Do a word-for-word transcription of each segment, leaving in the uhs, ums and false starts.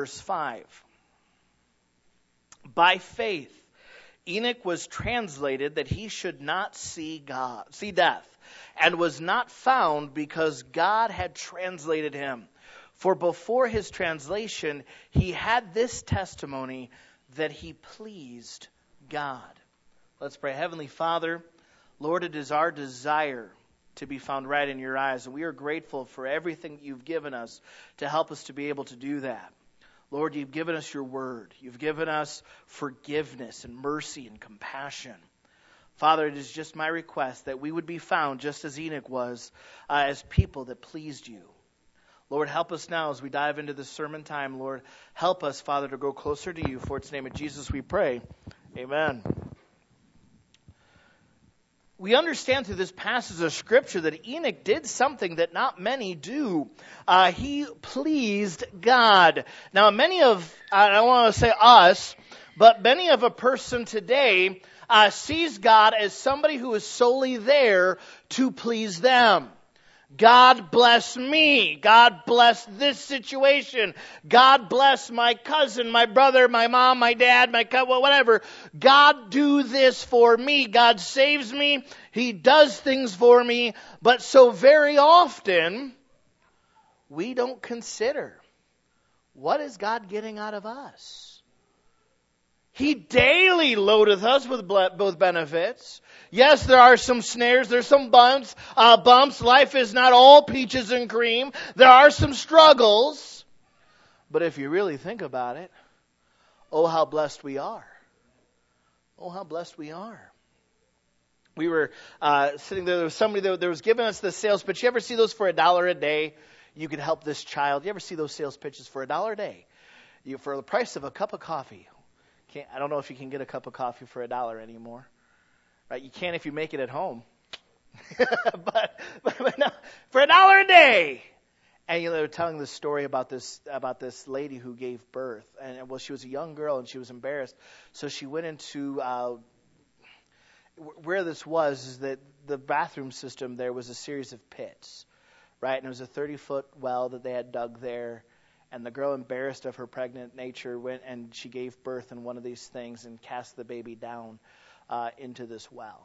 verse five. By faith, Enoch was translated that he should not see God, see death, and was not found because God had translated him. For before his translation, he had this testimony that he pleased God. Let's pray. Heavenly Father, Lord, it is our desire to be found right in your eyes, and we are grateful for everything you've given us to help us to be able to do that. Lord, you've given us your word. You've given us forgiveness and mercy and compassion. Father, it is just my request that we would be found just as Enoch was, uh, as people that pleased you. Lord, help us now as we dive into this sermon time. Lord, help us, Father, to grow closer to you. For it's in the name of Jesus we pray. Amen. We understand through this passage of Scripture that Enoch did something that not many do. Uh, he pleased God. Now, many of, I don't want to say us, but many of a person today uh, sees God as somebody who is solely there to please them. God bless me. God bless this situation. God bless my cousin, my brother, my mom, my dad, my co- whatever. God do this for me. God saves me. He does things for me. But so very often, we don't consider, what is God getting out of us? He daily loadeth us with both benefits. Yes, there are some snares, there's some bumps, uh, bumps. Life is not all peaches and cream. There are some struggles. But if you really think about it, oh, how blessed we are. Oh, how blessed we are. We were uh, sitting there, there was somebody that, that was giving us the sales pitch. You ever see those for a dollar a day? You could help this child. You ever see those sales pitches for a dollar a day? You, for the price of a cup of coffee. Can't, I don't know if you can get a cup of coffee for a dollar anymore. Right? You can if you make it at home. but, but, but no, for a dollar a day. And you know, they were telling this story about this about this lady who gave birth. And well, she was a young girl and she was embarrassed. So she went into uh, where this was is that the bathroom system there was a series of pits, right? And it was a thirty-foot well that they had dug there. And the girl, embarrassed of her pregnant nature, went and she gave birth in one of these things and cast the baby down uh, into this well.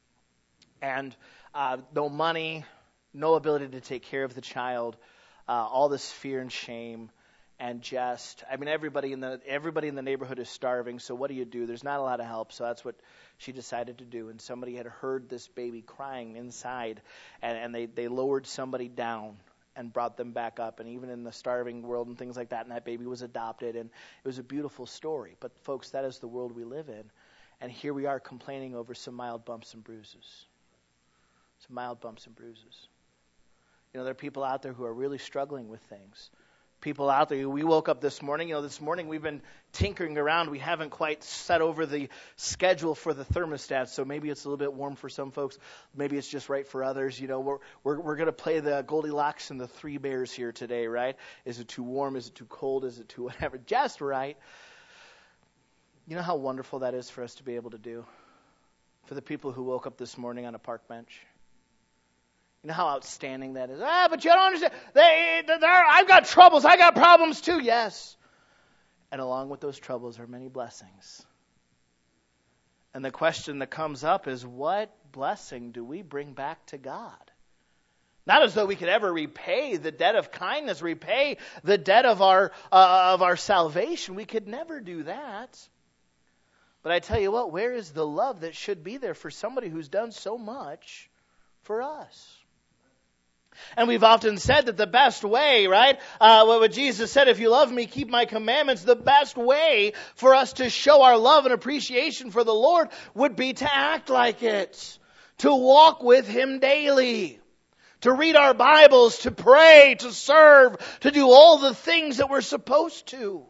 And uh, no money, no ability to take care of the child, uh, all this fear and shame, and just, I mean, everybody in the everybody in the neighborhood is starving. So what do you do? There's not a lot of help. So that's what she decided to do. And somebody had heard this baby crying inside, and, and they, they lowered somebody down and brought them back up, and even in the starving world and things like that, and that baby was adopted, and it was a beautiful story. But folks, that is the world we live in, and here we are complaining over some mild bumps and bruises. Some mild bumps and bruises. You know, there are people out there who are really struggling with things. People out there, we woke up this morning, you know, this morning we've been tinkering around. We haven't quite set over the schedule for the thermostat, so maybe it's a little bit warm for some folks. Maybe it's just right for others. You know, we're we're, we're going to play the Goldilocks and the Three Bears here today, right? Is it too warm? Is it too cold? Is it too whatever? Just right. You know how wonderful that is for us to be able to do? For the people who woke up this morning on a park bench. You know how outstanding that is. Ah, but you don't understand. They, I've got troubles. I got problems too. Yes. And along with those troubles are many blessings. And the question that comes up is, what blessing do we bring back to God? Not as though we could ever repay the debt of kindness, repay the debt of our uh, of our salvation. We could never do that. But I tell you what, where is the love that should be there for somebody who's done so much for us? And we've often said that the best way, right, uh, what Jesus said, if you love me, keep my commandments, the best way for us to show our love and appreciation for the Lord would be to act like it, to walk with Him daily, to read our Bibles, to pray, to serve, to do all the things that we're supposed to.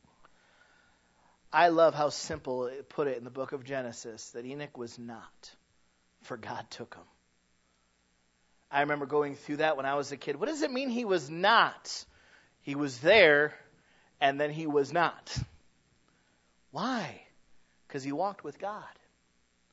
I love how simple it put it in the book of Genesis, that Enoch was not, for God took him. I remember going through that when I was a kid. What does it mean he was not? He was there, and then he was not. Why? Because he walked with God.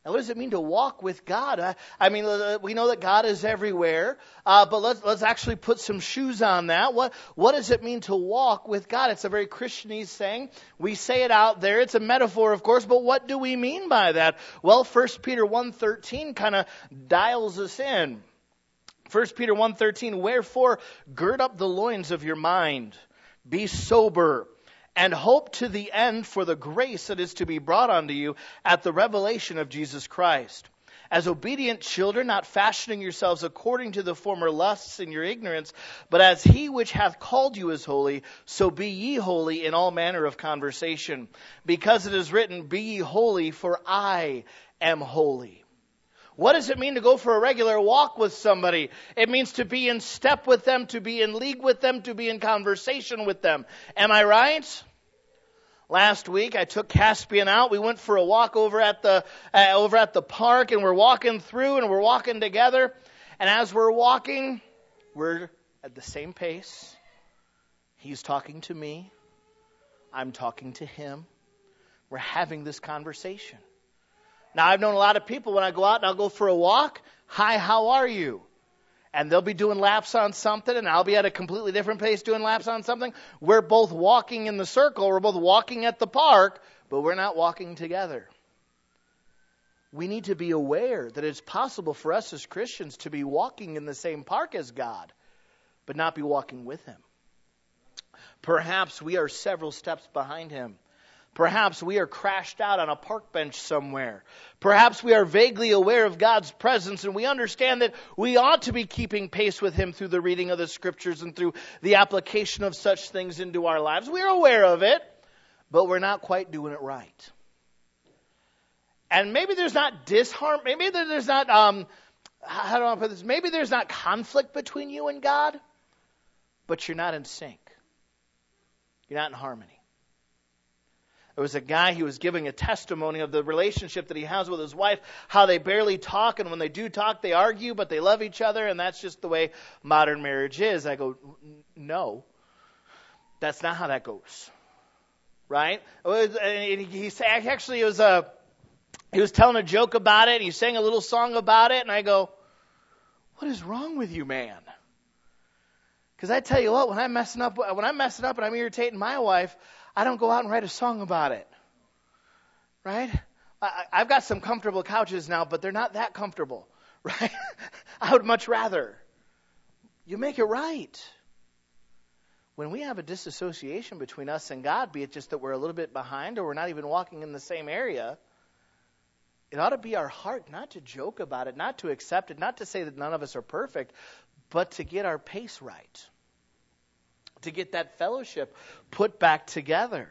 Now, what does it mean to walk with God? I, I mean, uh, we know that God is everywhere, uh, but let's let's actually put some shoes on that. What what does it mean to walk with God? It's a very Christianese saying. We say it out there. It's a metaphor, of course, but what do we mean by that? Well, First Peter one thirteen kind of dials us in. First Peter one thirteen, wherefore gird up the loins of your mind, be sober, and hope to the end for the grace that is to be brought unto you at the revelation of Jesus Christ. As obedient children, not fashioning yourselves according to the former lusts in your ignorance, but as he which hath called you is holy, so be ye holy in all manner of conversation. Because it is written, be ye holy, for I am holy. What does it mean to go for a regular walk with somebody? It means to be in step with them, to be in league with them, to be in conversation with them. Am I right? Last week I took Caspian out. We went for a walk over at the uh, over at the park, and we're walking through and we're walking together. And as we're walking, we're at the same pace. He's talking to me. I'm talking to him. We're having this conversation. Now, I've known a lot of people when I go out and I'll go for a walk. Hi, how are you? And they'll be doing laps on something, and I'll be at a completely different pace doing laps on something. We're both walking in the circle. We're both walking at the park, but we're not walking together. We need to be aware that it's possible for us as Christians to be walking in the same park as God, but not be walking with him. Perhaps we are several steps behind him. Perhaps we are crashed out on a park bench somewhere. Perhaps we are vaguely aware of God's presence, and we understand that we ought to be keeping pace with him through the reading of the scriptures and through the application of such things into our lives. We're aware of it, but we're not quite doing it right. And maybe there's not disharm, maybe there's not, um, how do I put this? Maybe there's not conflict between you and God, but you're not in sync. You're not in harmony. There was a guy, he was giving a testimony of the relationship that he has with his wife, how they barely talk, and when they do talk, they argue, but they love each other, and that's just the way modern marriage is. I go, no, that's not how that goes, right? It was, and he, he actually it was a, he was telling a joke about it, and he sang a little song about it, and I go, what is wrong with you, man? Because I tell you what, when I'm messing up, when I'm messing up and I'm irritating my wife, I don't go out and write a song about it, right? I, I've got some comfortable couches now, but they're not that comfortable, right? I would much rather you make it right. When we have a disassociation between us and God, be it just that we're a little bit behind or we're not even walking in the same area, it ought to be our heart not to joke about it, not to accept it, not to say that none of us are perfect, but to get our pace right. To get that fellowship put back together.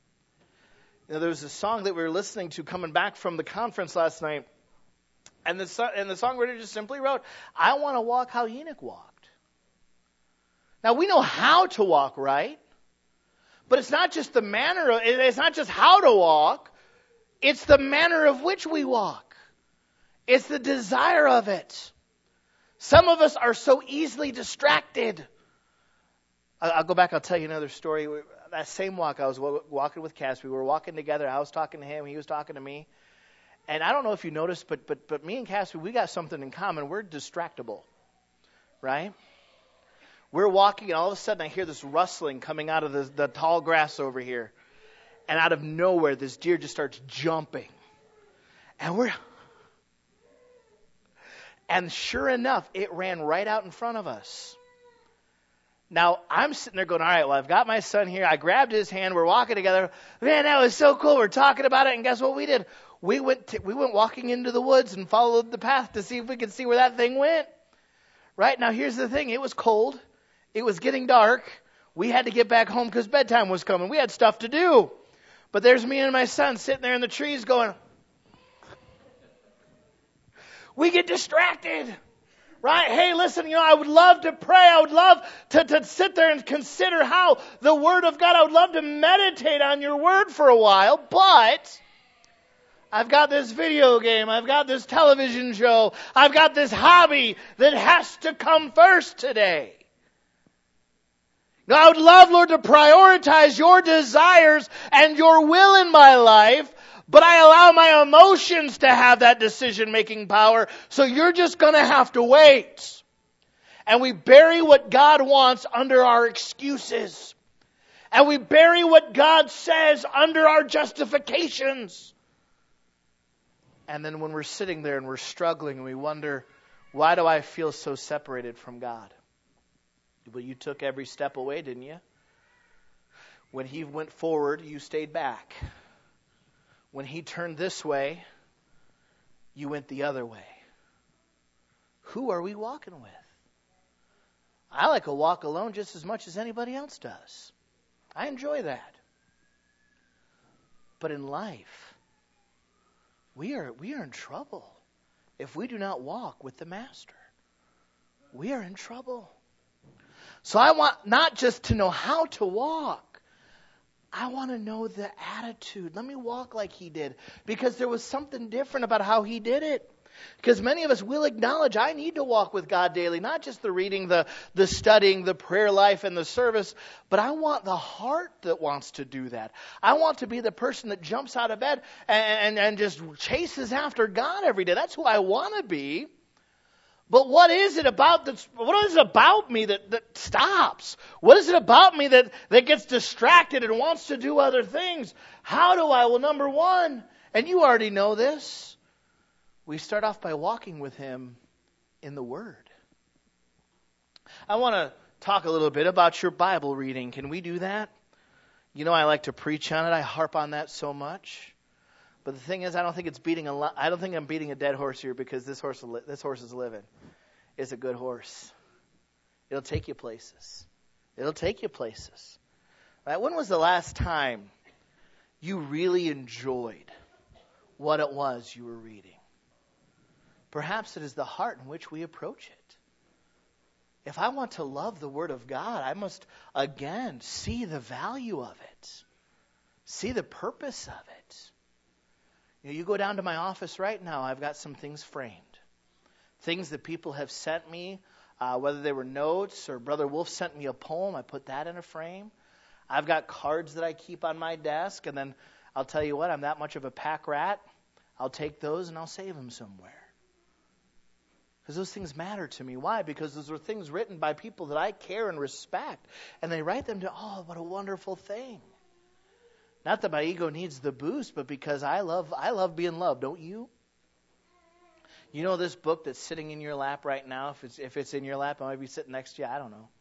You know, there was a song that we were listening to coming back from the conference last night, and the and the songwriter just simply wrote, I want to walk how Enoch walked. Now, we know how to walk, right? But it's not just the manner of, it's not just how to walk, it's the manner of which we walk. It's the desire of it. Some of us are so easily distracted. I'll go back, I'll tell you another story. That same walk, I was walking with Cass. We were walking together. I was talking to him. He was talking to me. And I don't know if you noticed, but but but me and Cass, we got something in common. We're distractible, right? We're walking, and all of a sudden I hear this rustling coming out of the, the tall grass over here. And out of nowhere, this deer just starts jumping. And we're... And sure enough, it ran right out in front of us. Now, I'm sitting there going, all right, well, I've got my son here. I grabbed his hand. We're walking together. Man, that was so cool. We're talking about it. And guess what we did? We went to, we went walking into the woods and followed the path to see if we could see where that thing went. Right? Now, here's the thing. It was cold. It was getting dark. We had to get back home because bedtime was coming. We had stuff to do. But there's me and my son sitting there in the trees going, we get distracted. Right? Hey, listen, you know, I would love to pray. I would love to, to sit there and consider how the Word of God, I would love to meditate on your Word for a while, but I've got this video game. I've got this television show. I've got this hobby that has to come first today. Now, I would love, Lord, to prioritize your desires and your will in my life, but I allow my emotions to have that decision-making power, so you're just going to have to wait. And we bury what God wants under our excuses. And we bury what God says under our justifications. And then when we're sitting there and we're struggling and we wonder, why do I feel so separated from God? Well, you took every step away, didn't you? When He went forward, you stayed back. When He turned this way, you went the other way. Who are we walking with? I like a walk alone just as much as anybody else does. I enjoy that. But in life, we are we are in trouble if we do not walk with the Master. We are in trouble. So I want not just to know how to walk. I want to know the attitude. Let me walk like He did. Because there was something different about how He did it. Because many of us will acknowledge I need to walk with God daily. Not just the reading, the, the studying, the prayer life, and the service. But I want the heart that wants to do that. I want to be the person that jumps out of bed and, and, and just chases after God every day. That's who I want to be. But what is it about that's, what is it about me that, that stops? What is it about me that, that gets distracted and wants to do other things? How do I? Well, number one, and you already know this, we start off by walking with Him in the Word. I want to talk a little bit about your Bible reading. Can we do that? You know I like to preach on it. I harp on that so much. But the thing is, I don't think it's beating a. Lo- I don't think I'm beating a dead horse here because this horse, this horse is living. It's a good horse. It'll take you places. It'll take you places. Right? When was the last time you really enjoyed what it was you were reading? Perhaps it is the heart in which we approach it. If I want to love the Word of God, I must again see the value of it, see the purpose of it. You know, you go down to my office right now, I've got some things framed. Things that people have sent me, uh, whether they were notes or Brother Wolf sent me a poem, I put that in a frame. I've got cards that I keep on my desk, and then I'll tell you what, I'm that much of a pack rat. I'll take those and I'll save them somewhere. Because those things matter to me. Why? Because those are things written by people that I care and respect. And they write them to, oh, what a wonderful thing. Not that my ego needs the boost, but because I love I love being loved, don't you? You know this book that's sitting in your lap right now, if it's if it's in your lap, it might be sitting next to you, I don't know.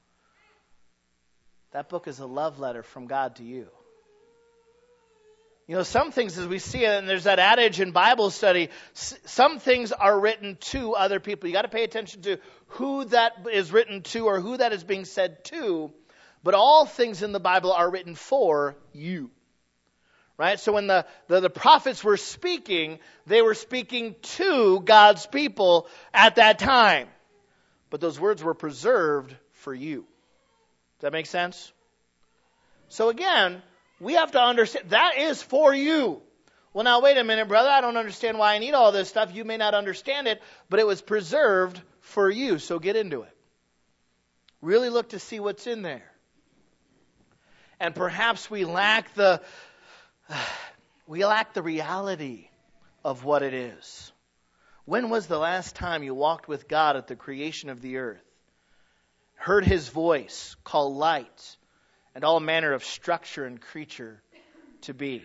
That book is a love letter from God to you. You know, some things as we see it, and there's that adage in Bible study, some things are written to other people. You got to pay attention to who that is written to or who that is being said to, but all things in the Bible are written for you. Right? So when the, the, the prophets were speaking, they were speaking to God's people at that time. But those words were preserved for you. Does that make sense? So again, we have to understand that is for you. Well, now wait a minute, brother. I don't understand why I need all this stuff. You may not understand it, but it was preserved for you. So get into it. Really look to see what's in there. And perhaps we lack the we lack the reality of what it is. When was the last time you walked with God at the creation of the earth? Heard His voice call light and all manner of structure and creature to be?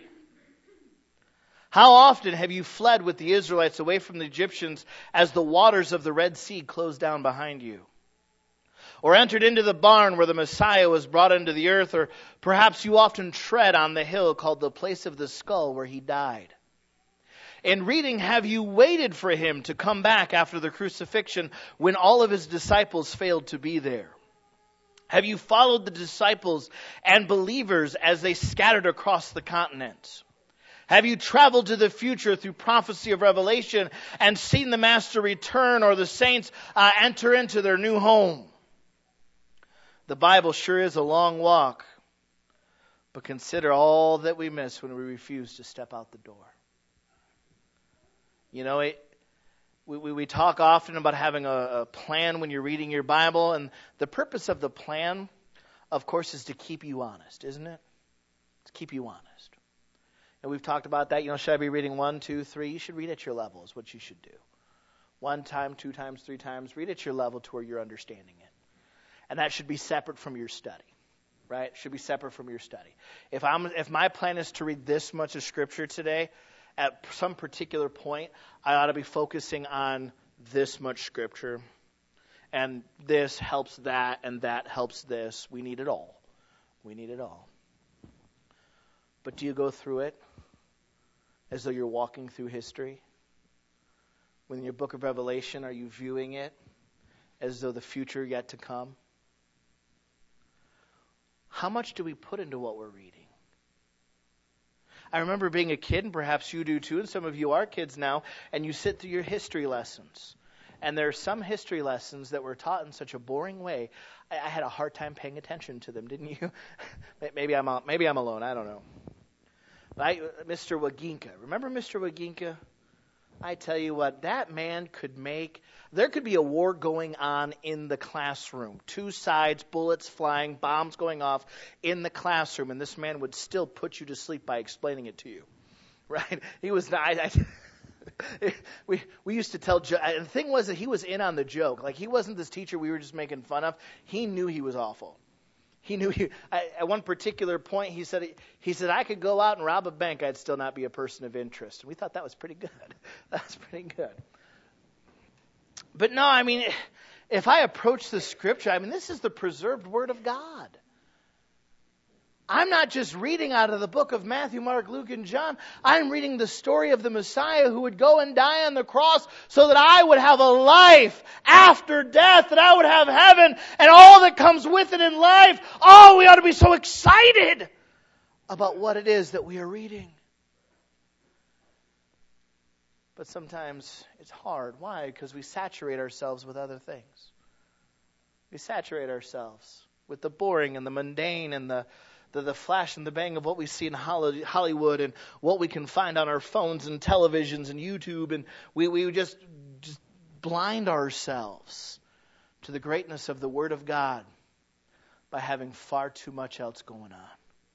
How often have you fled with the Israelites away from the Egyptians as the waters of the Red Sea closed down behind you? Or entered into the barn where the Messiah was brought into the earth, or perhaps you often tread on the hill called the place of the skull where He died. In reading, have you waited for Him to come back after the crucifixion when all of His disciples failed to be there? Have you followed the disciples and believers as they scattered across the continent? Have you traveled to the future through prophecy of Revelation and seen the Master return or the saints uh, enter into their new home? The Bible sure is a long walk, but consider all that we miss when we refuse to step out the door. You know, it, we, we, we talk often about having a, a plan when you're reading your Bible, and the purpose of the plan, of course, is to keep you honest, isn't it? To keep you honest. And we've talked about that. You know, should I be reading one, two, three? You should read at your level is what you should do. One time, two times, three times. Read at your level to where you're understanding it. And that should be separate from your study. Right? It should be separate from your study. If I'm, if my plan is to read this much of Scripture today, at some particular point, I ought to be focusing on this much Scripture. And this helps that, and that helps this. We need it all. We need it all. But do you go through it as though you're walking through history? When your book of Revelation, are you viewing it as though the future yet to come? How much do we put into what we're reading? I remember being a kid, and perhaps you do too, and some of you are kids now, and you sit through your history lessons. And there are some history lessons that were taught in such a boring way, I, I had a hard time paying attention to them, didn't you? maybe I'm maybe I'm alone, I don't know. I, Mister Waginka, remember Mister Waginka? I tell you what, that man could make, there could be a war going on in the classroom. Two sides, bullets flying, bombs going off in the classroom, and this man would still put you to sleep by explaining it to you. Right? He was not, I, I, we, we used to tell, and the thing was that he was in on the joke. Like, he wasn't this teacher we were just making fun of. He knew he was awful. He knew he, I, at one particular point, he said, he said, I could go out and rob a bank, I'd still not be a person of interest. And we thought that was pretty good. That was pretty good. But no, I mean, if I approach the Scripture, I mean, this is the preserved Word of God. I'm not just reading out of the book of Matthew, Mark, Luke, and John. I'm reading the story of the Messiah who would go and die on the cross so that I would have a life after death, that I would have heaven and all that comes with it in life. Oh, we ought to be so excited about what it is that we are reading. But sometimes it's hard. Why? Because we saturate ourselves with other things. We saturate ourselves with the boring and the mundane and the The, the flash and the bang of what we see in Hollywood and what we can find on our phones and televisions and YouTube. And we, we just, just blind ourselves to the greatness of the Word of God by having far too much else going on.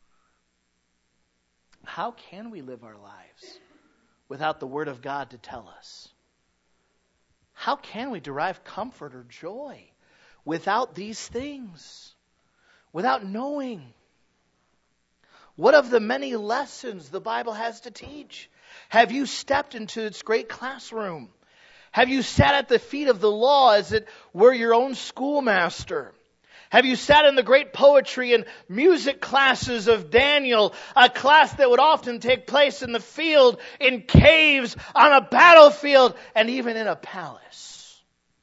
How can we live our lives without the Word of God to tell us? How can we derive comfort or joy without these things? Without knowing? What of the many lessons the Bible has to teach? Have you stepped into its great classroom? Have you sat at the feet of the law as it were your own schoolmaster? Have you sat in the great poetry and music classes of Daniel, a class that would often take place in the field, in caves, on a battlefield, and even in a palace?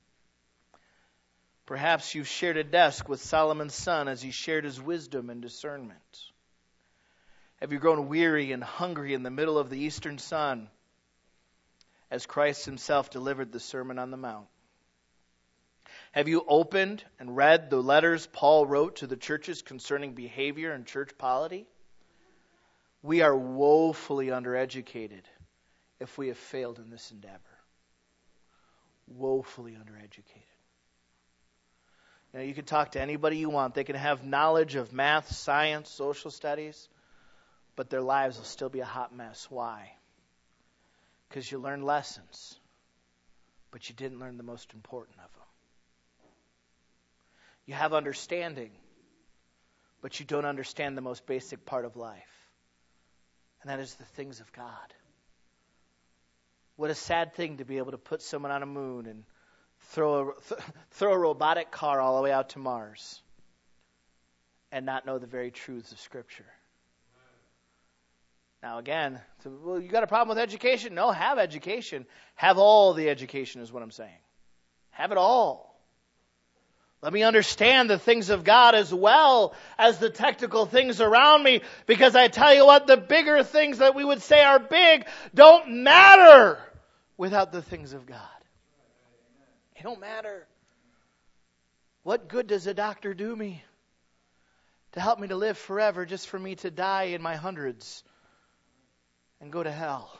Perhaps you've shared a desk with Solomon's son as he shared his wisdom and discernment. Have you grown weary and hungry in the middle of the eastern sun as Christ himself delivered the Sermon on the Mount? Have you opened and read the letters Paul wrote to the churches concerning behavior and church polity? We are woefully undereducated if we have failed in this endeavor. Woefully undereducated. Now, you can talk to anybody you want. They can have knowledge of math, science, social studies, but their lives will still be a hot mess. Why? Because you learned lessons, but you didn't learn the most important of them. You have understanding, but you don't understand the most basic part of life, and that is the things of God. What a sad thing to be able to put someone on a moon and throw a, th- throw a robotic car all the way out to Mars and not know the very truths of Scripture. Now again, so, well, you got a problem with education? No, have education. Have all the education is what I'm saying. Have it all. Let me understand the things of God as well as the technical things around me, because I tell you what, the bigger things that we would say are big don't matter without the things of God. They don't matter. What good does a doctor do me to help me to live forever just for me to die in my hundreds and go to hell?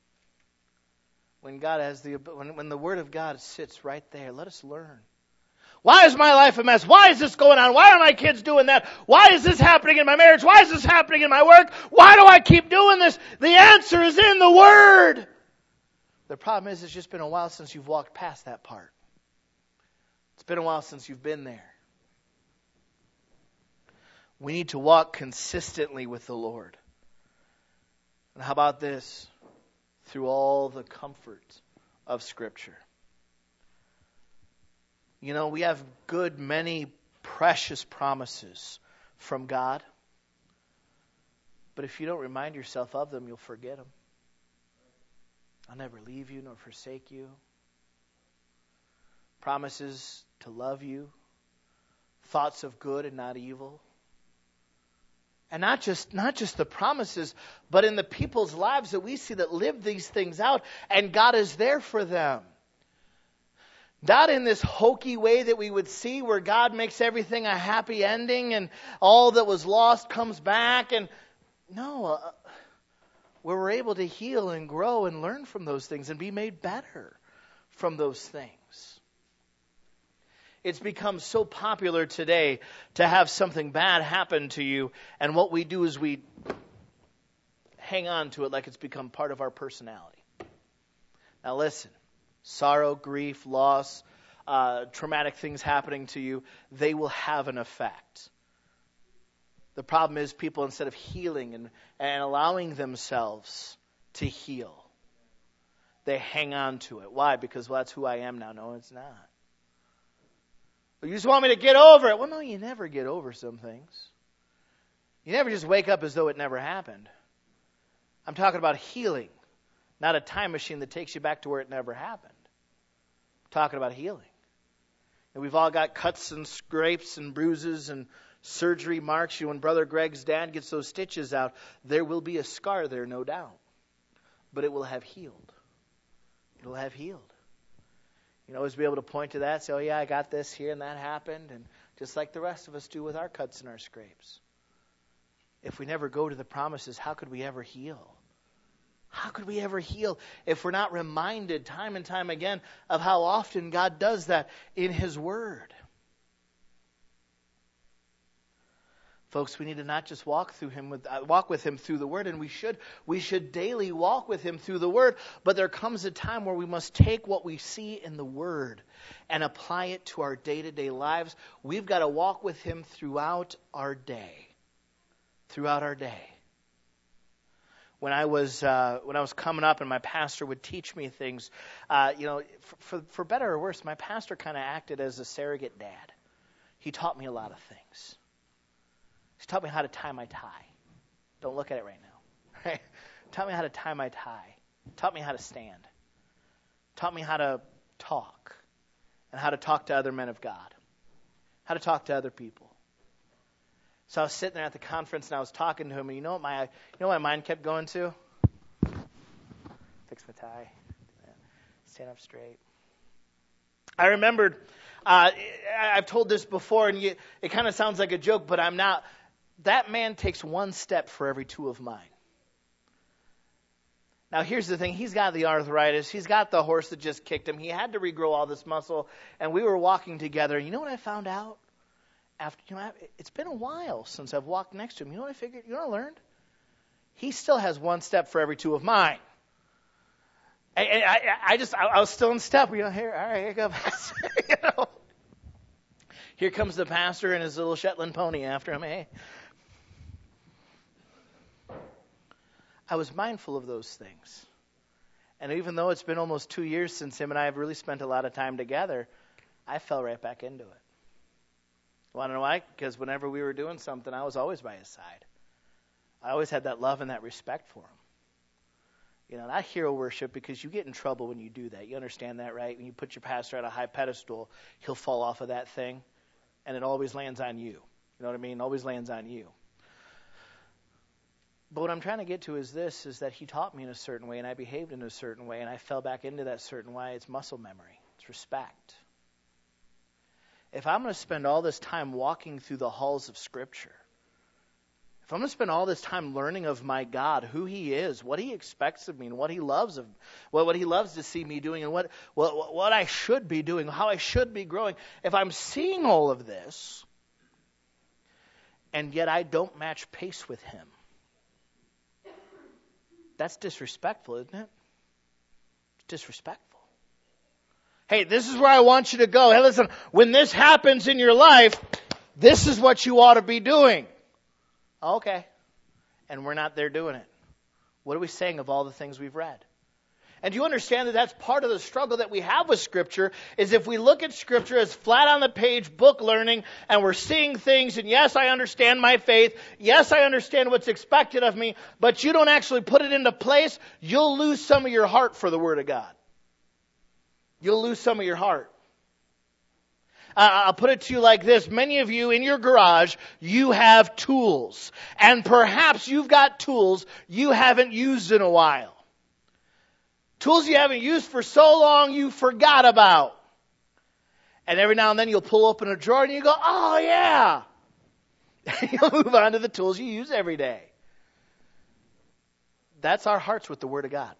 When God has the when, when the Word of God sits right there, let us learn. Why is my life a mess? Why is this going on? Why are my kids doing that? Why is this happening in my marriage? Why is this happening in my work? Why do I keep doing this? The answer is in the Word. The problem is it's just been a while since you've walked past that part. It's been a while since you've been there. We need to walk consistently with the Lord. And how about this? Through all the comfort of Scripture. You know, we have good many precious promises from God. But if you don't remind yourself of them, you'll forget them. I'll never leave you nor forsake you. Promises to love you. Thoughts of good and not evil. And not just not just the promises, but in the people's lives that we see that live these things out, and God is there for them. Not in this hokey way that we would see where God makes everything a happy ending and all that was lost comes back. And no, uh, where we're able to heal and grow and learn from those things and be made better from those things. It's become so popular today to have something bad happen to you, and what we do is we hang on to it like it's become part of our personality. Now listen, sorrow, grief, loss, uh, traumatic things happening to you, they will have an effect. The problem is people, instead of healing and, and allowing themselves to heal, they hang on to it. Why? Because, well, that's who I am now. No, it's not. You just want me to get over it. Well, no, you never get over some things. You never just wake up as though it never happened. I'm talking about healing, not a time machine that takes you back to where it never happened. I'm talking about healing. And we've all got cuts and scrapes and bruises and surgery marks. You know, when Brother Greg's dad gets those stitches out, there will be a scar there, no doubt. But it will have healed. It will have healed. You know, always be able to point to that, say, oh yeah, I got this here and that happened, and just like the rest of us do with our cuts and our scrapes. If we never go to the promises, how could we ever heal? How could we ever heal if we're not reminded time and time again of how often God does that in His Word? Folks, we need to not just walk through Him with uh, walk with Him through the Word, and we should we should daily walk with Him through the Word. But there comes a time where we must take what we see in the Word and apply it to our day-to-day lives. We've got to walk with Him throughout our day, throughout our day. When I was uh, when I was coming up, and my pastor would teach me things, uh, you know, for, for for better or worse, my pastor kind of acted as a surrogate dad. He taught me a lot of things. He taught me how to tie my tie. Don't look at it right now. Right? Taught me how to tie my tie. Taught me how to stand. Taught me how to talk. And how to talk to other men of God. How to talk to other people. So I was sitting there at the conference and I was talking to him, and you know what my you know what my mind kept going to? Fix my tie. Stand up straight. I remembered, uh, I've told this before, and you, it kind of sounds like a joke, but I'm not. That man takes one step for every two of mine. Now, here's the thing. He's got the arthritis. He's got the horse that just kicked him. He had to regrow all this muscle. And we were walking together. You know what I found out? After you know, It's been a while since I've walked next to him. You know what I figured? You know what I learned? He still has one step for every two of mine. I, I, I just, I, I was still in step. You know, here, all right, here you go, Pastor. You know, here comes the pastor and his little Shetland pony after him. Hey. I was mindful of those things. And even though it's been almost two years since him and I have really spent a lot of time together, I fell right back into it. You want to know why? Because whenever we were doing something, I was always by his side. I always had that love and that respect for him. You know, not hero worship, because you get in trouble when you do that. You understand that, right? When you put your pastor at a high pedestal, he'll fall off of that thing, and it always lands on you. You know what I mean? It always lands on you. But what I'm trying to get to is this, is that he taught me in a certain way, and I behaved in a certain way, and I fell back into that certain way. It's muscle memory. It's respect. If I'm going to spend all this time walking through the halls of Scripture, if I'm going to spend all this time learning of my God, who he is, what he expects of me, and what he loves of, what, what he loves to see me doing, and what, what, what I should be doing, how I should be growing, if I'm seeing all of this, and yet I don't match pace with him, that's disrespectful, isn't it? It's disrespectful. Hey, this is where I want you to go. Hey, listen, when this happens in your life, this is what you ought to be doing. Okay. And we're not there doing it. What are we saying of all the things we've read? And do you understand that that's part of the struggle that we have with Scripture, is if we look at Scripture as flat on the page book learning, and we're seeing things, and yes, I understand my faith, yes, I understand what's expected of me, but you don't actually put it into place, you'll lose some of your heart for the Word of God. You'll lose some of your heart. I'll put it to you like this. Many of you in your garage, you have tools. And perhaps you've got tools you haven't used in a while. Tools you haven't used for so long you forgot about. And every now and then you'll pull open a drawer and you go, oh yeah. You'll move on to the tools you use every day. That's our hearts with the Word of God.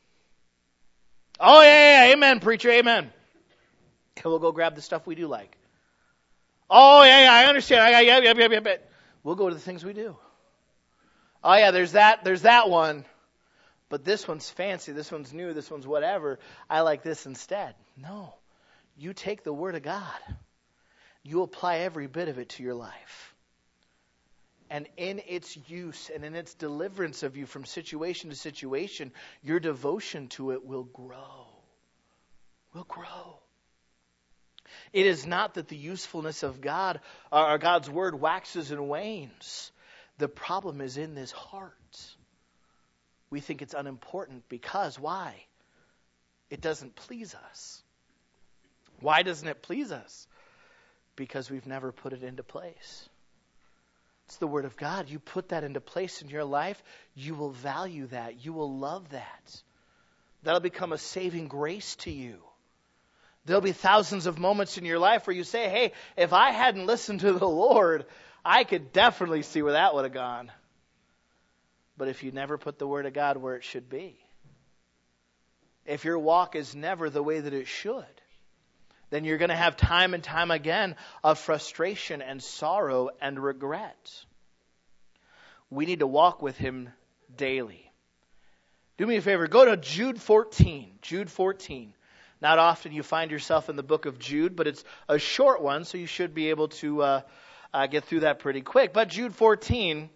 Oh yeah, yeah, yeah. Amen, preacher, amen. And we'll go grab the stuff we do like. Oh, yeah, yeah, I understand. I got, yeah, yeah, yeah, yeah, yeah. We'll go to the things we do. Oh, yeah, there's that, there's that one. But this one's fancy. This one's new. This one's whatever. I like this instead. No. You take the Word of God. You apply every bit of it to your life. And in its use and in its deliverance of you from situation to situation, your devotion to it will grow. Will grow. It is not that the usefulness of God, or God's Word, waxes and wanes. The problem is in this heart. We think it's unimportant because, why? It doesn't please us. Why doesn't it please us? Because we've never put it into place. It's the Word of God. You put that into place in your life, you will value that. You will love that. That'll become a saving grace to you. There'll be thousands of moments in your life where you say, hey, if I hadn't listened to the Lord, I could definitely see where that would have gone. But if you never put the Word of God where it should be, if your walk is never the way that it should, then you're going to have time and time again of frustration and sorrow and regret. We need to walk with Him daily. Do me a favor, go to Jude fourteen. Jude fourteen. Not often you find yourself in the book of Jude, but it's a short one, so you should be able to uh, uh, get through that pretty quick. But Jude fourteen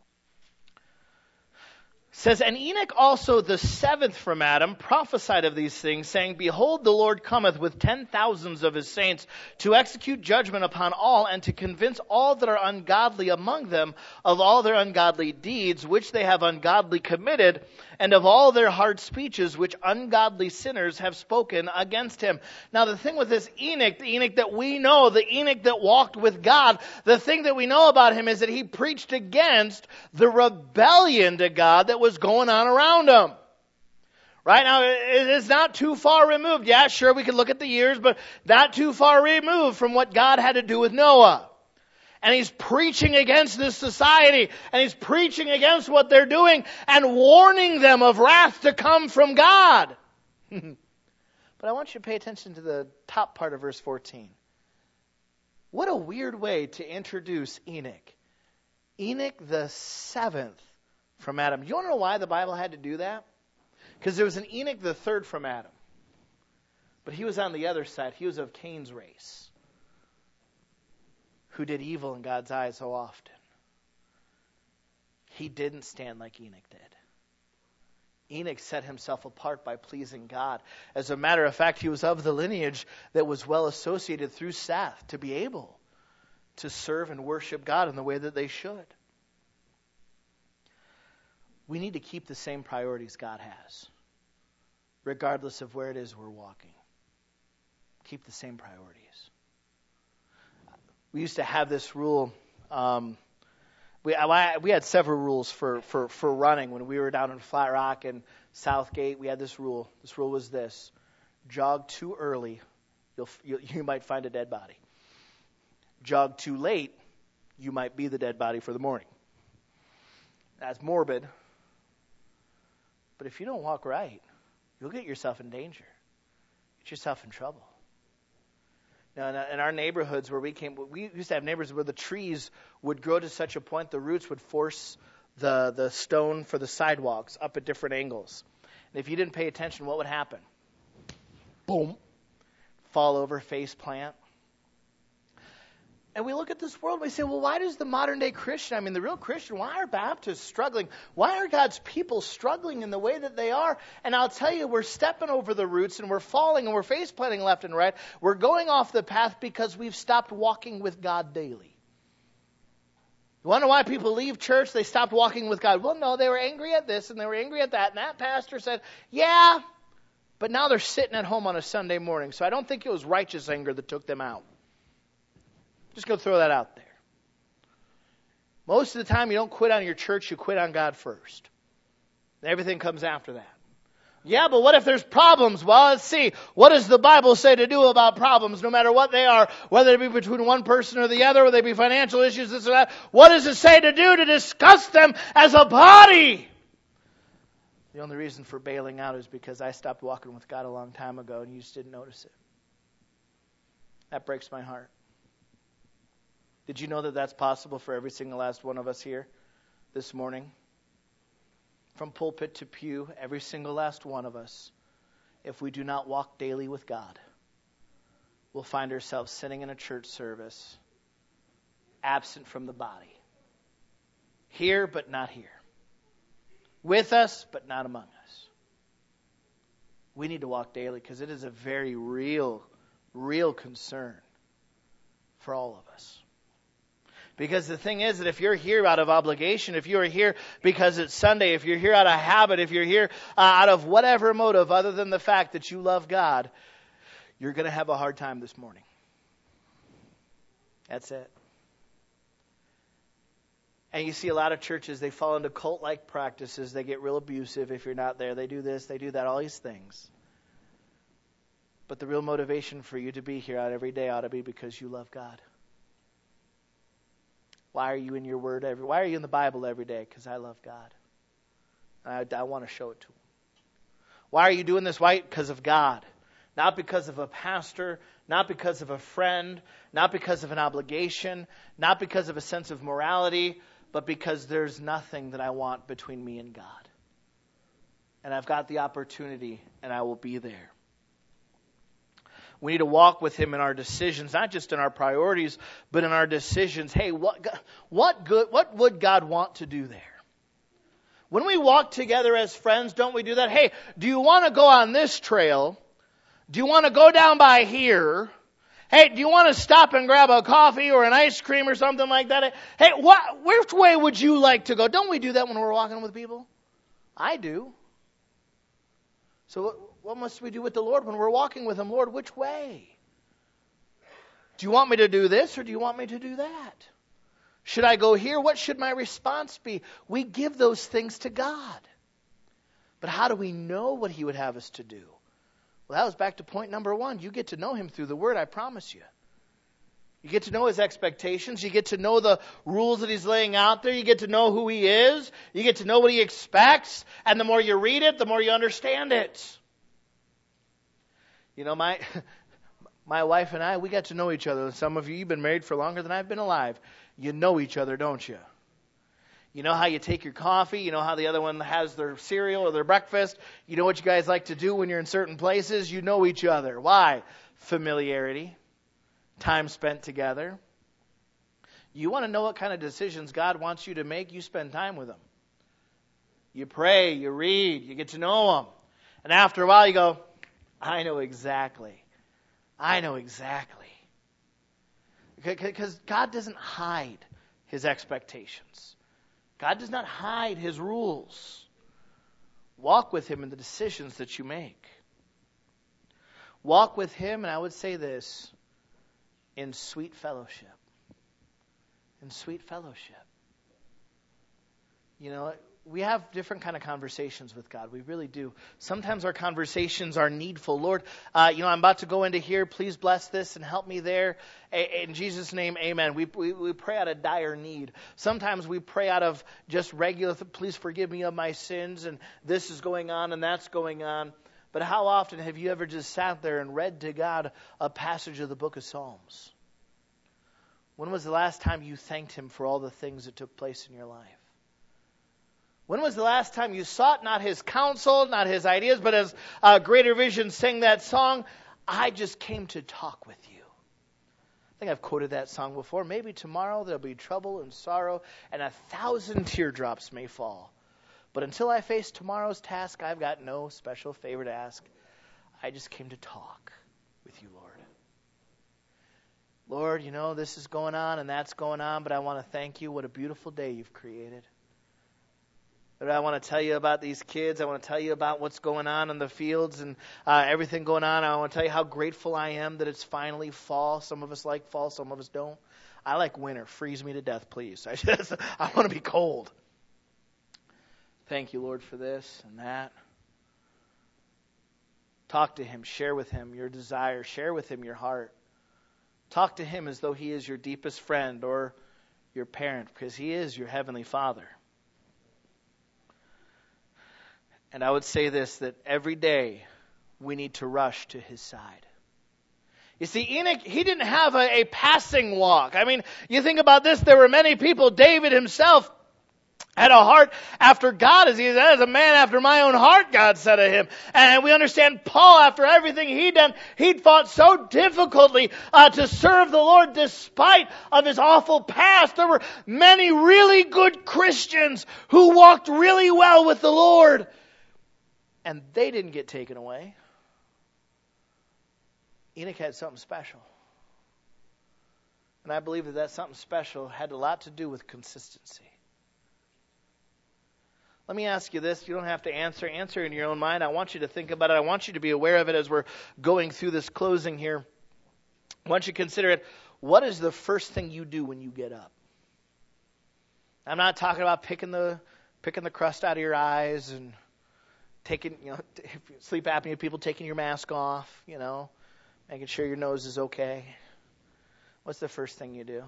says, and Enoch also the seventh from Adam prophesied of these things, saying, behold, the Lord cometh with ten thousands of his saints to execute judgment upon all, and to convince all that are ungodly among them of all their ungodly deeds, which they have ungodly committed, and of all their hard speeches, which ungodly sinners have spoken against him. Now the thing with this Enoch, the Enoch that we know, the Enoch that walked with God, the thing that we know about him is that he preached against the rebellion to God that was was going on around him. Right now, it is not too far removed. Yeah, sure, we can look at the years, but not too far removed from what God had to do with Noah. And he's preaching against this society, and he's preaching against what they're doing, and warning them of wrath to come from God. But I want you to pay attention to the top part of verse fourteen. What a weird way to introduce Enoch. Enoch the seventh from Adam. You want to know why the Bible had to do that? Because there was an Enoch the third from Adam. But he was on the other side. He was of Cain's race, who did evil in God's eyes so often. He didn't stand like Enoch did. Enoch set himself apart by pleasing God. As a matter of fact, he was of the lineage that was well associated through Seth to be able to serve and worship God in the way that they should. We need to keep the same priorities God has, regardless of where it is we're walking. Keep the same priorities. We used to have this rule. Um, we I, we had several rules for, for, for running. When we were down in Flat Rock and Southgate, we had this rule. This rule was this: jog too early, you'll, you, you might find a dead body. Jog too late, you might be the dead body for the morning. That's morbid. But if you don't walk right, you'll get yourself in danger. Get yourself in trouble. Now, in our neighborhoods where we came, we used to have neighborhoods where the trees would grow to such a point the roots would force the, the stone for the sidewalks up at different angles. And if you didn't pay attention, what would happen? Boom. Fall over, face plant. And we look at this world and we say, well, why does the modern day Christian, I mean the real Christian, why are Baptists struggling? Why are God's people struggling in the way that they are? And I'll tell you, we're stepping over the roots and we're falling and we're face planting left and right. We're going off the path because we've stopped walking with God daily. You wonder why people leave church? They stopped walking with God. Well, no, they were angry at this and they were angry at that. And that pastor said, yeah, but now they're sitting at home on a Sunday morning. So I don't think it was righteous anger that took them out. Just go throw that out there. Most of the time, you don't quit on your church, you quit on God first. Everything comes after that. Yeah, but what if there's problems? Well, let's see. What does the Bible say to do about problems, no matter what they are, whether it be between one person or the other, whether they be financial issues, this or that? What does it say to do to discuss them as a body? The only reason for bailing out is because I stopped walking with God a long time ago and you just didn't notice it. That breaks my heart. Did you know that that's possible for every single last one of us here this morning? From pulpit to pew, every single last one of us, if we do not walk daily with God, we'll find ourselves sitting in a church service, absent from the body. Here, but not here. With us, but not among us. We need to walk daily because it is a very real, real concern for all of us. Because the thing is that if you're here out of obligation, if you're here because it's Sunday, if you're here out of habit, if you're here uh, out of whatever motive other than the fact that you love God, you're going to have a hard time this morning. That's it. And you see a lot of churches, they fall into cult-like practices. They get real abusive if you're not there. They do this, they do that, all these things. But the real motivation for you to be here out every day ought to be because you love God. Why are you in your word every? Why are you in the Bible every day? Because I love God. I, I want to show it to Him. Why are you doing this? Why? Because of God. Not because of a pastor, not because of a friend, not because of an obligation, not because of a sense of morality, but because there's nothing that I want between me and God. And I've got the opportunity, and I will be there. We need to walk with Him in our decisions, not just in our priorities, but in our decisions. Hey, what, what good, what would God want to do there? When we walk together as friends, don't we do that? Hey, do you want to go on this trail? Do you want to go down by here? Hey, do you want to stop and grab a coffee or an ice cream or something like that? Hey, what, which way would you like to go? Don't we do that when we're walking with people? I do. So what, what must we do with the Lord when we're walking with Him? Lord, which way? Do you want me to do this or do you want me to do that? Should I go here? What should my response be? We give those things to God. But how do we know what He would have us to do? Well, that was back to point number one. You get to know Him through the Word, I promise you. You get to know His expectations. You get to know the rules that He's laying out there. You get to know who He is. You get to know what He expects. And the more you read it, the more you understand it. You know, my my wife and I, we got to know each other. Some of you, you've been married for longer than I've been alive. You know each other, don't you? You know how you take your coffee. You know how the other one has their cereal or their breakfast. You know what you guys like to do when you're in certain places. You know each other. Why? Familiarity. Time spent together. You want to know what kind of decisions God wants you to make? You spend time with Him. You pray, you read, you get to know Him. And after a while you go, I know exactly. I know exactly. Because God doesn't hide His expectations. God does not hide His rules. Walk with Him in the decisions that you make. Walk with Him, and I would say this, in sweet fellowship. In sweet fellowship. You know, we have different kind of conversations with God. We really do. Sometimes our conversations are needful. Lord, uh, you know, I'm about to go into here. Please bless this and help me there. A- in Jesus' name, amen. We, we we pray out of dire need. Sometimes we pray out of just regular, please forgive me of my sins, and this is going on and that's going on. But how often have you ever just sat there and read to God a passage of the book of Psalms? When was the last time you thanked Him for all the things that took place in your life? When was the last time you sought not His counsel, not His ideas, but as uh, Greater Vision sang that song, I just came to talk with you. I think I've quoted that song before. Maybe tomorrow there'll be trouble and sorrow, and a thousand teardrops may fall. But until I face tomorrow's task, I've got no special favor to ask. I just came to talk with you, Lord. Lord, you know, this is going on and that's going on, but I want to thank you. What a beautiful day you've created. But I want to tell you about these kids. I want to tell you about what's going on in the fields and uh, everything going on. I want to tell you how grateful I am that it's finally fall. Some of us like fall, some of us don't. I like winter. Freeze me to death, please. I just, I want to be cold. Thank you, Lord, for this and that. Talk to Him. Share with Him your desire. Share with Him your heart. Talk to Him as though He is your deepest friend or your parent, because He is your Heavenly Father. And I would say this, that every day we need to rush to His side. You see, Enoch, he didn't have a, a passing walk. I mean, you think about this, there were many people. David himself had a heart after God, as he said, as a man after my own heart, God said of him. And we understand Paul, after everything he'd done, he'd fought so difficultly uh, to serve the Lord despite of his awful past. There were many really good Christians who walked really well with the Lord. And they didn't get taken away. Enoch had something special. And I believe that that something special had a lot to do with consistency. Let me ask you this. You don't have to answer. Answer in your own mind. I want you to think about it. I want you to be aware of it as we're going through this closing here. I want you to consider it. What is the first thing you do when you get up? I'm not talking about picking the picking the crust out of your eyes and taking, you know, sleep apnea people taking your mask off, you know, making sure your nose is okay. What's the first thing you do?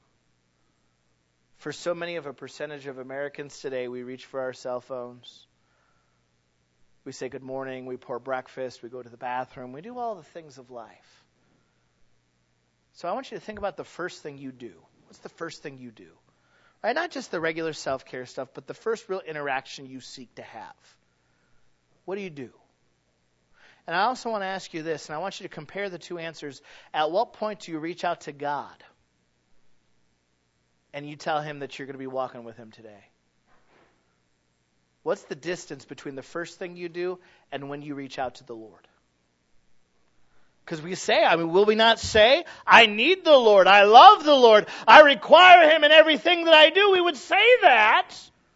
For so many of a percentage of Americans today, we reach for our cell phones. We say good morning, we pour breakfast, we go to the bathroom, we do all the things of life. So I want you to think about the first thing you do. What's the first thing you do? Right? Not just the regular self-care stuff, but the first real interaction you seek to have. What do you do? And I also want to ask you this, and I want you to compare the two answers. At what point do you reach out to God and you tell Him that you're going to be walking with Him today? What's the distance between the first thing you do and when you reach out to the Lord? Because we say, I mean, will we not say, I need the Lord, I love the Lord, I require Him in everything that I do? We would say that.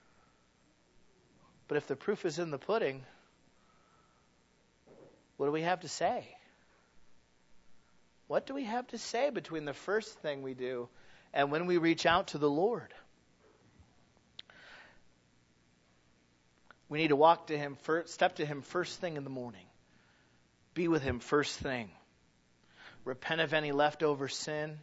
But if the proof is in the pudding, what do we have to say? What do we have to say between the first thing we do and when we reach out to the Lord? We need to walk to Him, first, step to Him first thing in the morning. Be with Him first thing. Repent of any leftover sin.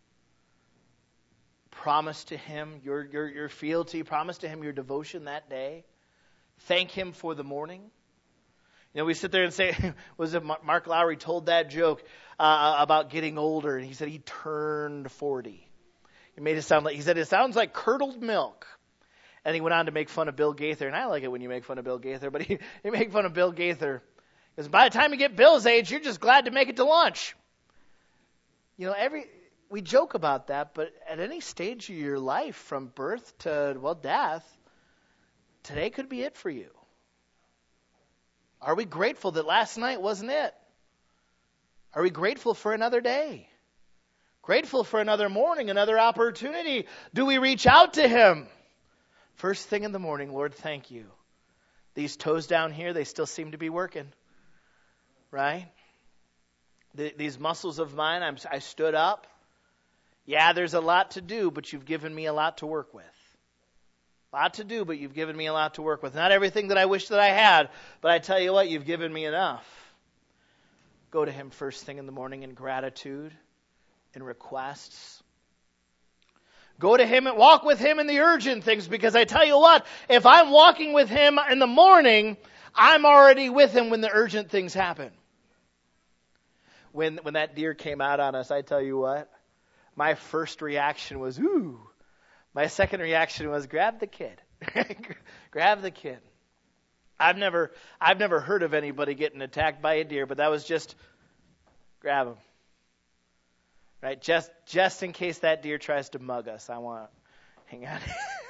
Promise to Him your, your, your fealty. Promise to Him your devotion that day. Thank Him for the morning. You know, we sit there and say, was it Mark Lowry told that joke uh, about getting older, and he said he turned forty. He made it sound like, he said, it sounds like curdled milk. And he went on to make fun of Bill Gaither, and I like it when you make fun of Bill Gaither, but he, he made fun of Bill Gaither. Because by the time you get Bill's age, you're just glad to make it to lunch. You know, every we joke about that, but at any stage of your life, from birth to, well, death, today could be it for you. Are we grateful that last night wasn't it? Are we grateful for another day? Grateful for another morning, another opportunity? Do we reach out to Him? First thing in the morning, Lord, thank you. These toes down here, they still seem to be working. Right? The, these muscles of mine, I'm, I stood up. Yeah, there's a lot to do, but you've given me a lot to work with. A lot to do, but you've given me a lot to work with. Not everything that I wish that I had, but I tell you what, you've given me enough. Go to him first thing in the morning in gratitude, in requests. Go to him and walk with him in the urgent things, because I tell you what, if I'm walking with him in the morning, I'm already with him when the urgent things happen. When when that deer came out on us, I tell you what, my first reaction was, ooh. My second reaction was, grab the kid. Grab the kid. I've never I've never heard of anybody getting attacked by a deer, but that was just grab him. Right? Just just in case that deer tries to mug us, I want to hang on.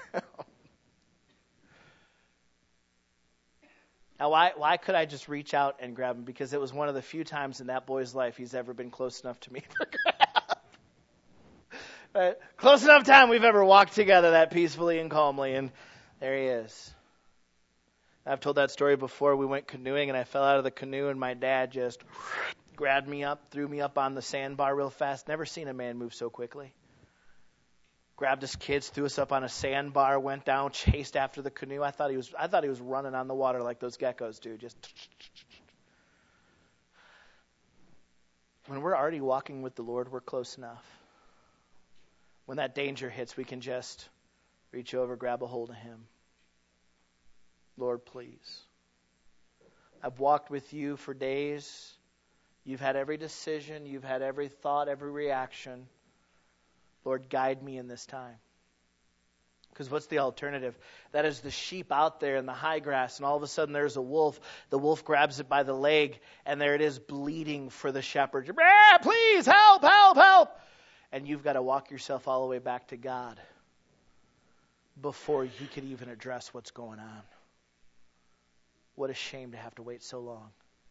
Now, why why could I just reach out and grab him? Because it was one of the few times in that boy's life he's ever been close enough to me to grab. Right? Close enough time we've ever walked together that peacefully and calmly, and there he is. I've told that story before. We went canoeing, and I fell out of the canoe, and my dad just grabbed me up, threw me up on the sandbar real fast. Never seen a man move so quickly. Grabbed his kids, threw us up on a sandbar, went down, chased after the canoe. I thought he was, I thought he was running on the water like those geckos do. Just when we're already walking with the Lord, we're close enough. When that danger hits, we can just reach over, grab a hold of him. Lord, please. I've walked with you for days. You've had every decision. You've had every thought, every reaction. Lord, guide me in this time. Because what's the alternative? That is the sheep out there in the high grass, and all of a sudden there's a wolf. The wolf grabs it by the leg, and there it is bleeding for the shepherd. Ah, please, help, help, help. And you've got to walk yourself all the way back to God before he could even address what's going on. What a shame to have to wait so long.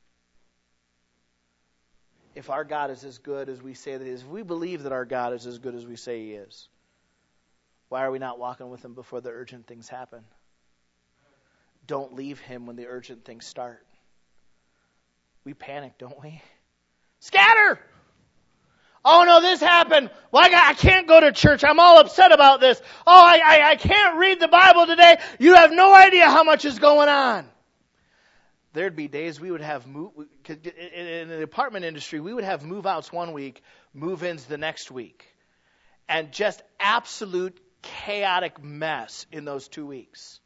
If our God is as good as we say that he is, if we believe that our God is as good as we say he is, why are we not walking with him before the urgent things happen? Don't leave him when the urgent things start. We panic, don't we? Scatter! Oh no, this happened. Well, I, got, I can't go to church. I'm all upset about this. Oh, I, I, I can't read the Bible today. You have no idea how much is going on. There'd be days we would have move in the apartment industry. We would have move-outs one week, move-ins the next week, and just absolute chaotic mess in those two weeks.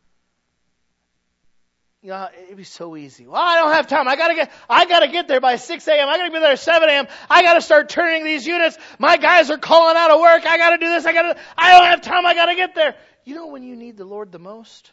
You know, it'd be so easy. Well, I don't have time. I gotta get, I gotta get there by six a.m. I gotta be there at seven a.m. I gotta start turning these units. My guys are calling out of work. I gotta do this. I gotta, I don't have time. I gotta get there. You know when you need the Lord the most?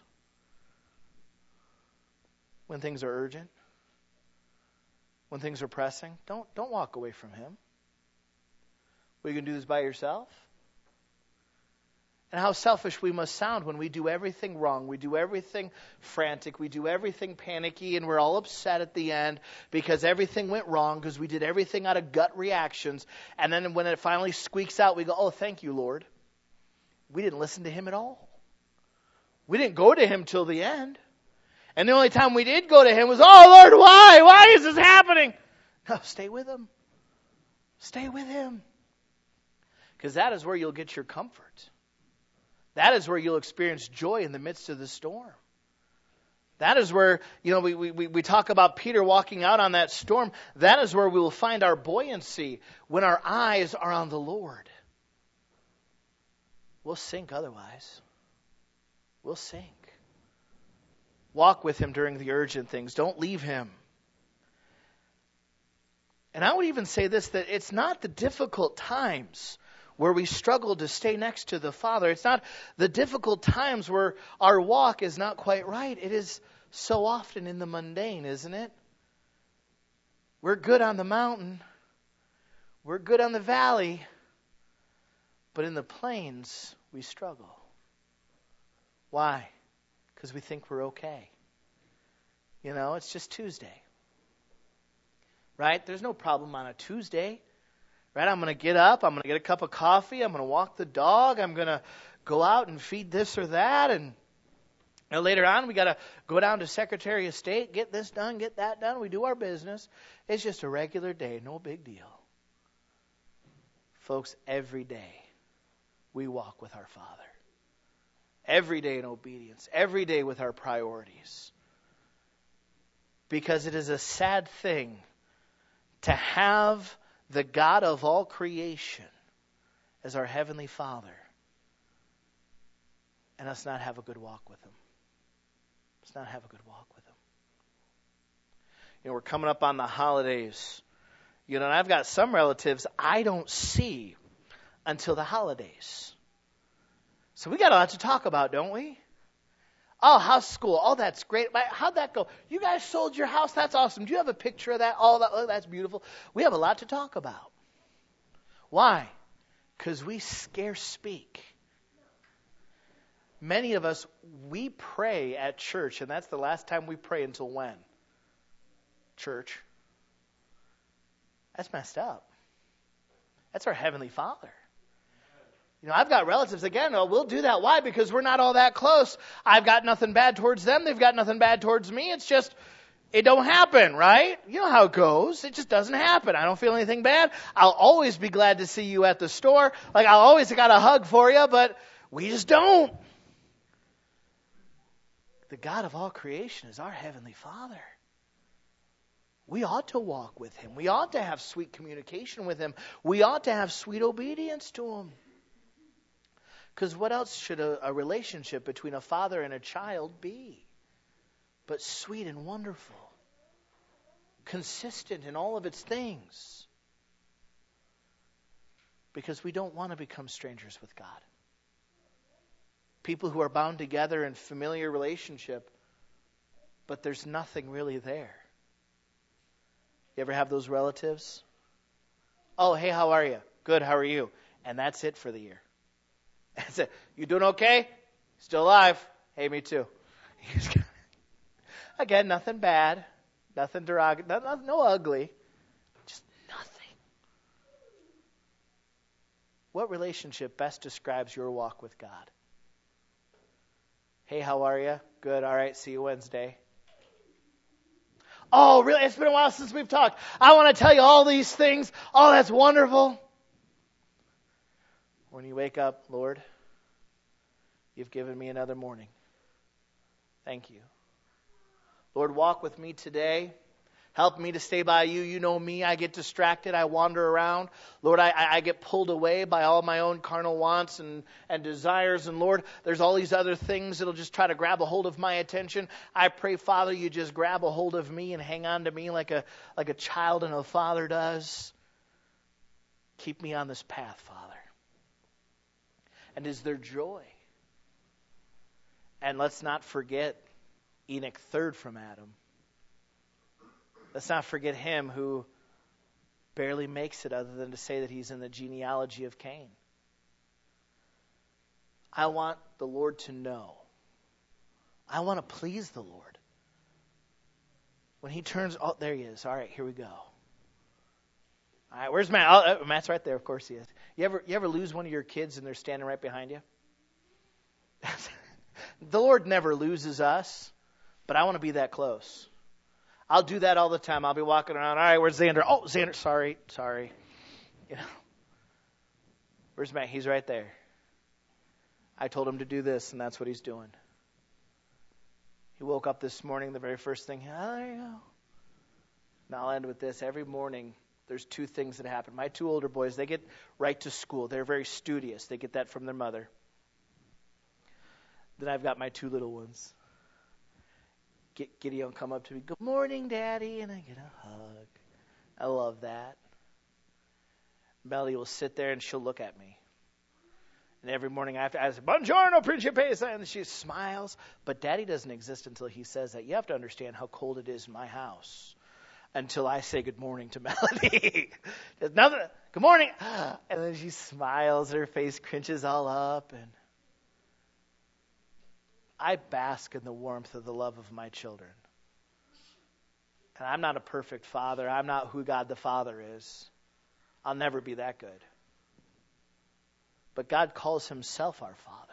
When things are urgent. When things are pressing. Don't, don't walk away from him. Well, you can do this by yourself? And how selfish we must sound when we do everything wrong. We do everything frantic. We do everything panicky, and we're all upset at the end because everything went wrong because we did everything out of gut reactions. And then when it finally squeaks out, we go, oh, thank you, Lord. We didn't listen to him at all. We didn't go to him till the end. And the only time we did go to him was, oh, Lord, why? Why is this happening? No, stay with him. Stay with him. Because that is where you'll get your comfort. That is where you'll experience joy in the midst of the storm. That is where, you know, we, we, we talk about Peter walking out on that storm. That is where we will find our buoyancy when our eyes are on the Lord. We'll sink otherwise. We'll sink. Walk with him during the urgent things. Don't leave him. And I would even say this, that it's not the difficult times where we struggle to stay next to the Father. It's not the difficult times where our walk is not quite right. It is so often in the mundane, isn't it? We're good on the mountain. We're good on the valley. But in the plains, we struggle. Why? Because we think we're okay. You know, it's just Tuesday. Right? There's no problem on a Tuesday. Right? I'm going to get up. I'm going to get a cup of coffee. I'm going to walk the dog. I'm going to go out and feed this or that. And, and later on, we got to go down to Secretary of State, get this done, get that done. We do our business. It's just a regular day. No big deal. Folks, every day we walk with our Father. Every day in obedience. Every day with our priorities. Because it is a sad thing to have the God of all creation as our Heavenly Father and us not have a good walk with Him. Let's not have a good walk with Him. You know, we're coming up on the holidays. You know, and I've got some relatives I don't see until the holidays. So we got a lot to talk about, don't we? Oh, how's school? Oh, that's great. How'd that go? You guys sold your house? That's awesome. Do you have a picture of that? Oh, that, oh that's beautiful. We have a lot to talk about. Why? Because we scarce speak. Many of us, we pray at church, and that's the last time we pray until when? Church. That's messed up. That's our Heavenly Father. You know, I've got relatives, again, oh, we'll do that. Why? Because we're not all that close. I've got nothing bad towards them. They've got nothing bad towards me. It's just, it don't happen, right? You know how it goes. It just doesn't happen. I don't feel anything bad. I'll always be glad to see you at the store. Like, I'll always got a hug for you, but we just don't. The God of all creation is our Heavenly Father. We ought to walk with Him. We ought to have sweet communication with Him. We ought to have sweet obedience to Him. Because what else should a, a relationship between a father and a child be? But sweet and wonderful. Consistent in all of its things. Because we don't want to become strangers with God. People who are bound together in familiar relationship, but there's nothing really there. You ever have those relatives? Oh, hey, how are you? Good, how are you? And that's it for the year. That's it. You doing okay? Still alive? Hey, me too. Again, nothing bad. Nothing derogatory. No, no ugly. Just nothing. What relationship best describes your walk with God? Hey, how are you? Good. All right. See you Wednesday. Oh, really? It's been a while since we've talked. I want to tell you all these things. Oh, that's wonderful. When you wake up, Lord, you've given me another morning. Thank you. Lord, walk with me today. Help me to stay by you. You know me. I get distracted. I wander around. Lord, I, I get pulled away by all my own carnal wants and, and desires. And Lord, there's all these other things that'll just try to grab a hold of my attention. I pray, Father, you just grab a hold of me and hang on to me like a, like a child and a father does. Keep me on this path, Father. And is there joy? And let's not forget Enoch, third from Adam. Let's not forget him who barely makes it other than to say that he's in the genealogy of Cain. I want the Lord to know. I want to please the Lord. When he turns, oh, there he is. All right, here we go. All right, where's Matt? Oh, Matt's right there. Of course he is. You ever, you ever lose one of your kids and they're standing right behind you? The Lord never loses us, but I want to be that close. I'll do that all the time. I'll be walking around. All right, where's Xander? Oh, Xander, sorry, sorry. You know, where's Matt? He's right there. I told him to do this, and that's what he's doing. He woke up this morning, the very first thing, oh, there you go. Now I'll end with this. Every morning, there's two things that happen. My two older boys, they get right to school. They're very studious. They get that from their mother. Then I've got my two little ones. Gideon will come up to me, good morning, Daddy, and I get a hug. I love that. Melody will sit there and she'll look at me. And every morning I have to ask, buongiorno, principe, and she smiles. But Daddy doesn't exist until he says that. You have to understand how cold it is in my house until I say good morning to Melody. There's nothing, good morning. And then she smiles, her face cringes all up, and I bask in the warmth of the love of my children. And I'm not a perfect father. I'm not who God the Father is. I'll never be that good. But God calls himself our Father.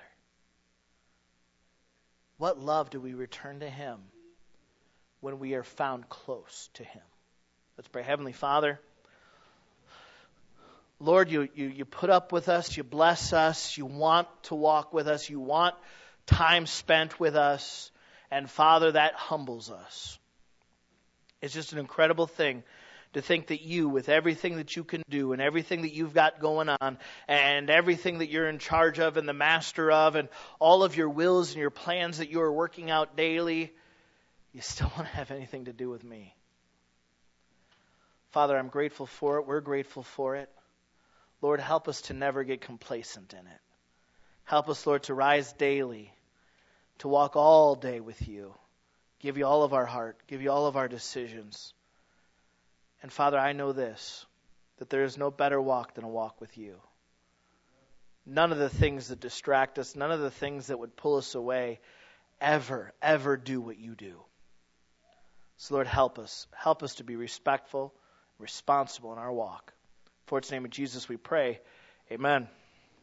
What love do we return to him when we are found close to him? Let's pray. Heavenly Father, Lord, you, you, you put up with us. You bless us. You want to walk with us. You want time spent with us. And Father, that humbles us. It's just an incredible thing to think that you, with everything that you can do and everything that you've got going on and everything that you're in charge of and the master of and all of your wills and your plans that you are working out daily, you still want to have anything to do with me. Father, I'm grateful for it. We're grateful for it. Lord, help us to never get complacent in it. Help us, Lord, to rise daily, to walk all day with you, give you all of our heart, give you all of our decisions. And Father, I know this, that there is no better walk than a walk with you. None of the things that distract us, none of the things that would pull us away, ever, ever do what you do. So Lord, help us. Help us to be respectful, responsible in our walk. For its name of Jesus we pray. Amen.